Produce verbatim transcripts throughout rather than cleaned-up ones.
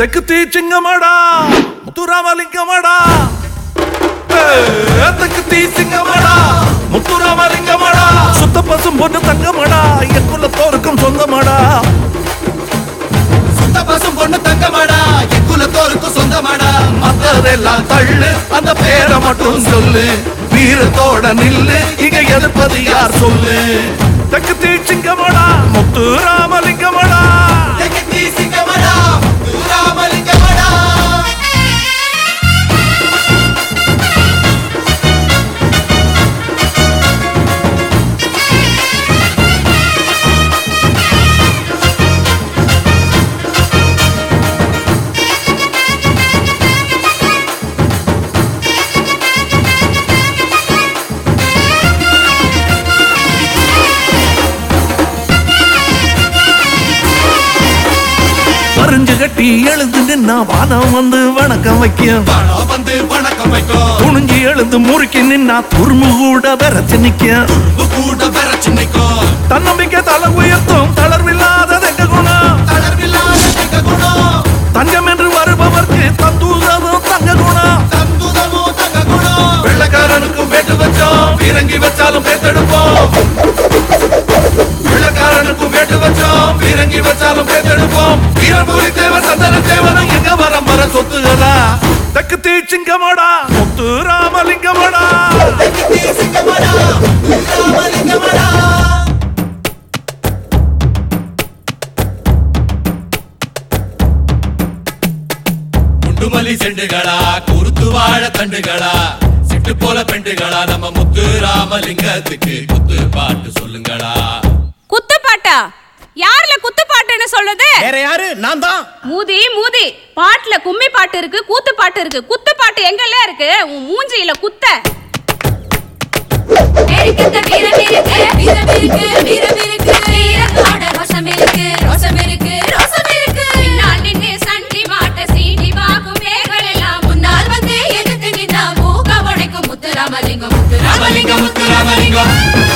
தெக்கு தீச்சிங்கமாடா முத்துராமலிங்கமாடா தெக்கு தீச்சிங்கமாடா முத்துராமலிங்கமாடா சுத்த பசும் பொண்ணு தங்கமாடா என் குலத்தோருக்கும் சொந்தமாடா சுத்த பசும் பொண்ணு தங்கமாடா என் குலத்தோருக்கும் சொந்தமாடா மத்ததெல்லாம் தள்ளு அந்த பேரை மட்டும் சொல்லு வீரத்தோட நில்லு இங்க எதிர்ப்பது யார் சொல்லு தெக்கு தீச்சிங்கமாடா முத்துராமலிங்கமாடா தெக்கு தீச்சிங்கமாடா முத்துராமலிங்கமாடா பறிஞ்சு கட்டி எழுந்து நின்னா வானம் வந்து வணக்கம் வைக்கும் வானம் வந்து வணக்கம் வைக்கும் துணிஞ்சு எழுந்து முறுக்கி நின்னா துரும்பு கூட விரைச்சு நிக்கும் துரும்பு கூட விரைச்சு நிக்கும் தன்னம்பிக்கை தலை உயர்த்தும் தளர்வில்லாத எங்க குணம் தளர்வில்லாத எங்க குணம் தங்கம் என்று வருபவர்க்கு தந்துதமும் தங்க குணம் தந்துதமும் தங்க குணம் வெள்ளக்காரனுக்கும் வேட்டு வச்சோம் பீரங்கி வச்சாலும் பேத்தெடுப்போம் வெள்ளக்காரனுக்கும் வேட்டு வச்சோம் பீரங்கி வச்சாலும் பேத்தெடுப்போம் வீரபூரி தேவ சந்தன தேவனும் எங்க வரம் வர சொத்துகளா தெக்கு தீச்சிங்கமாடா முத்துராமலிங்கமாடா தெக்கு தீச்சிங்கமாடா முத்துராமலிங்கமாடா முண்டுமல்லி செண்டுகளா குருத்து வாழ தண்டுகளா சிட்டு போல பெண்டுகளா நம்ம முத்து ராமலிங்கத்துக்கு குத்து பாட்டு சொல்லுங்களா குத்து பாட்டா யாருல குத்து பாட்டுன்னு சொல்லுது வேற யாரு நான் தான் மூதி மூதி பாட்டுல கும்மி பாட்டு இருக்கு கூத்து பாட்டு இருக்கு குத்து பாட்டு எங்கல்ல இருக்கு உன் மூஞ்சியில குத்த மேற்கத்த வீரம் இருக்கு வீரம் இருக்கு வீரம் இருக்கு வீரத்தோட ரோஷம் இருக்கு ரோஷம் இருக்கு ரோஷம் இருக்கு நான் நின்னு சண்டி மாட்ட சீண்டி வாக்கும் மேகள் எல்லாம் முன்னால் வந்து எதிர்த்து நின்னா மூக்க உடைக்கும் முத்துராமலிங்கம் முத்துராமலிங்கம் முத்துராமலிங்கம்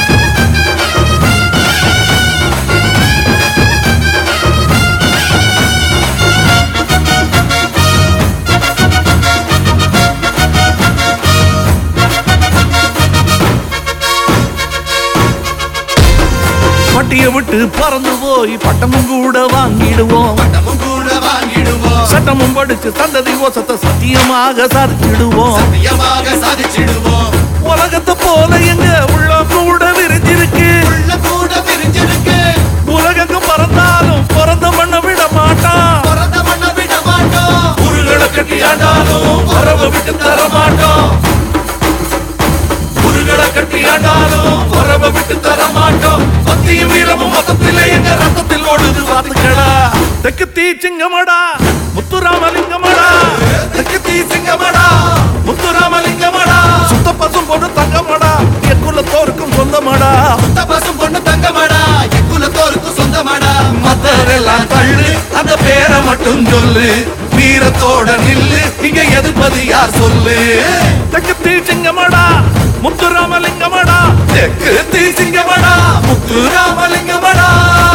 பட்டிய விட்டு பறந்து போய் பட்டமும் கூட வாங்கிடுவோம் பட்டமும் கூட வாங்கிடுவோம் சட்டமும் படிச்சு சந்ததி ஓசத்தை சத்தியமாக சாதிச்சிடுவோம் சத்தியமாக சாதிச்சிடுவோம் உலகத்தை போல எங்க உள்ள கூட விரிஞ்சிருக்கு உள்ள கூட விரிஞ்சிருக்கு உலகெங்கும் பறந்தாலும் பிறந்த மண்ண விட மாட்டான் பிறந்த மண்ண விட மாட்டோம் உருகளை கட்டி ஆண்டாலும் வரவை விட்டு தர மாட்டோம் உருகளை கட்டி ஆண்டாலும் வரவை விட்டு தர மாட்டோம் பக்தியும் வீரமும் மொத்தத்திலே எங்க ரத்தத்தில் ஓடுது வாத்துக்களா தெக்கு தீச்சிங்கமாடா முத்துராமலிங்கமாடா தெக்கு தீச்சிங்கமாடா முத்துராமலிங்கமாடா சுத்த பசும் பொண்ணு தங்கமாடா என் குலத்தோருக்கும் சொந்தமாடா சுத்த பசும் பொண்ணு தங்கமாடா என் குலத்தோருக்கும் சொந்தமாடா மத்தரெல்லாம் தள்ளு அந்த பேரை மட்டும் சொல்லு வீரத்தோட நில்லு இங்க எதிர்ப்பது யார் சொல்லு தெக்கு தீச்சிங்கமாடா முத்துராமலிங்கமாடா தெக்கு தீச்சிங்கமாடா முத்துராமலிங்கமாடா